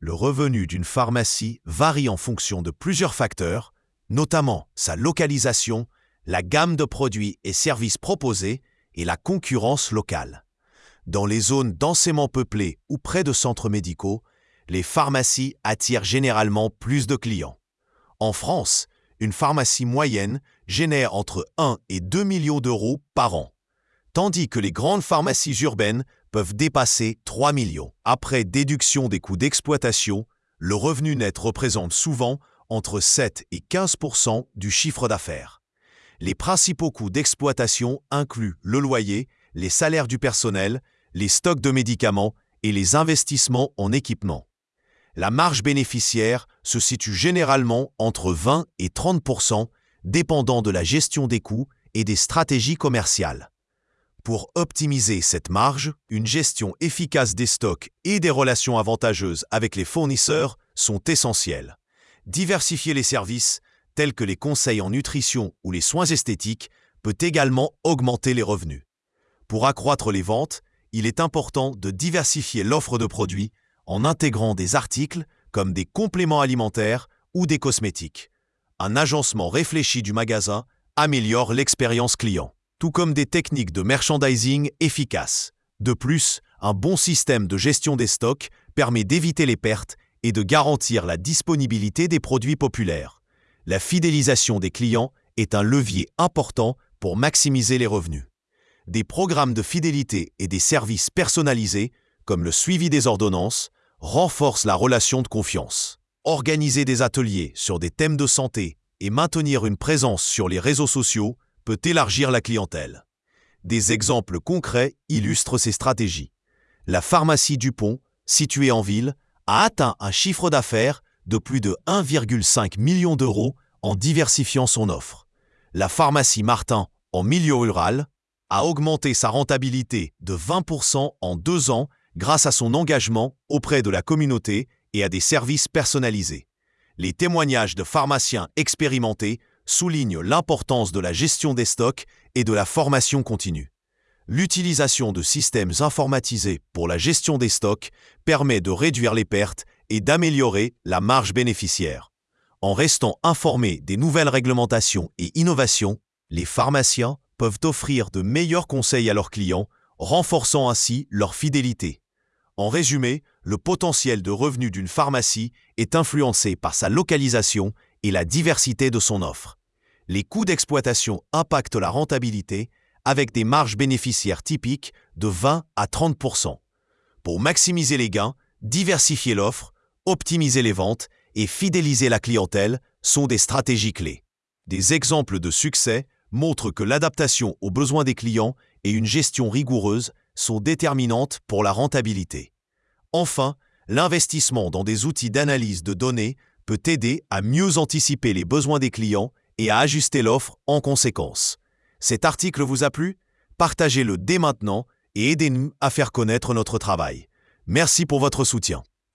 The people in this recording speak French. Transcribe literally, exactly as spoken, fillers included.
Le revenu d'une pharmacie varie en fonction de plusieurs facteurs, notamment sa localisation, la gamme de produits et services proposés et la concurrence locale. Dans les zones densément peuplées ou près de centres médicaux, les pharmacies attirent généralement plus de clients. En France, une pharmacie moyenne génère entre un et deux millions d'euros par an, tandis que les grandes pharmacies urbaines peuvent dépasser trois millions. Après déduction des coûts d'exploitation, le revenu net représente souvent entre sept et quinze pour cent du chiffre d'affaires. Les principaux coûts d'exploitation incluent le loyer, les salaires du personnel, les stocks de médicaments et les investissements en équipement. La marge bénéficiaire se situe généralement entre vingt et trente pour cent, dépendant de la gestion des coûts et des stratégies commerciales. Pour optimiser cette marge, une gestion efficace des stocks et des relations avantageuses avec les fournisseurs sont essentielles. Diversifier les services, tels que les conseils en nutrition ou les soins esthétiques, peut également augmenter les revenus. Pour accroître les ventes, il est important de diversifier l'offre de produits en intégrant des articles comme des compléments alimentaires ou des cosmétiques. Un agencement réfléchi du magasin améliore l'expérience client, tout comme des techniques de merchandising efficaces. De plus, un bon système de gestion des stocks permet d'éviter les pertes et de garantir la disponibilité des produits populaires. La fidélisation des clients est un levier important pour maximiser les revenus. Des programmes de fidélité et des services personnalisés, comme le suivi des ordonnances, renforcent la relation de confiance. Organiser des ateliers sur des thèmes de santé et maintenir une présence sur les réseaux sociaux peut élargir la clientèle. Des exemples concrets illustrent ces stratégies. La pharmacie Dupont, située en ville, a atteint un chiffre d'affaires de plus de un virgule cinq million d'euros en diversifiant son offre. La pharmacie Martin, en milieu rural, a augmenté sa rentabilité de vingt pour cent en deux ans grâce à son engagement auprès de la communauté et à des services personnalisés. Les témoignages de pharmaciens expérimentés soulignent l'importance de la gestion des stocks et de la formation continue. L'utilisation de systèmes informatisés pour la gestion des stocks permet de réduire les pertes et d'améliorer la marge bénéficiaire. En restant informés des nouvelles réglementations et innovations, les pharmaciens peuvent offrir de meilleurs conseils à leurs clients, renforçant ainsi leur fidélité. En résumé, le potentiel de revenus d'une pharmacie est influencé par sa localisation et la diversité de son offre. Les coûts d'exploitation impactent la rentabilité avec des marges bénéficiaires typiques de vingt à trente pour cent. Pour maximiser les gains, diversifier l'offre, optimiser les ventes et fidéliser la clientèle sont des stratégies clés. Des exemples de succès montrent que l'adaptation aux besoins des clients et une gestion rigoureuse sont déterminantes pour la rentabilité. Enfin, l'investissement dans des outils d'analyse de données peut aider à mieux anticiper les besoins des clients et à ajuster l'offre en conséquence. Cet article vous a plu? Partagez-le dès maintenant et aidez-nous à faire connaître notre travail. Merci pour votre soutien.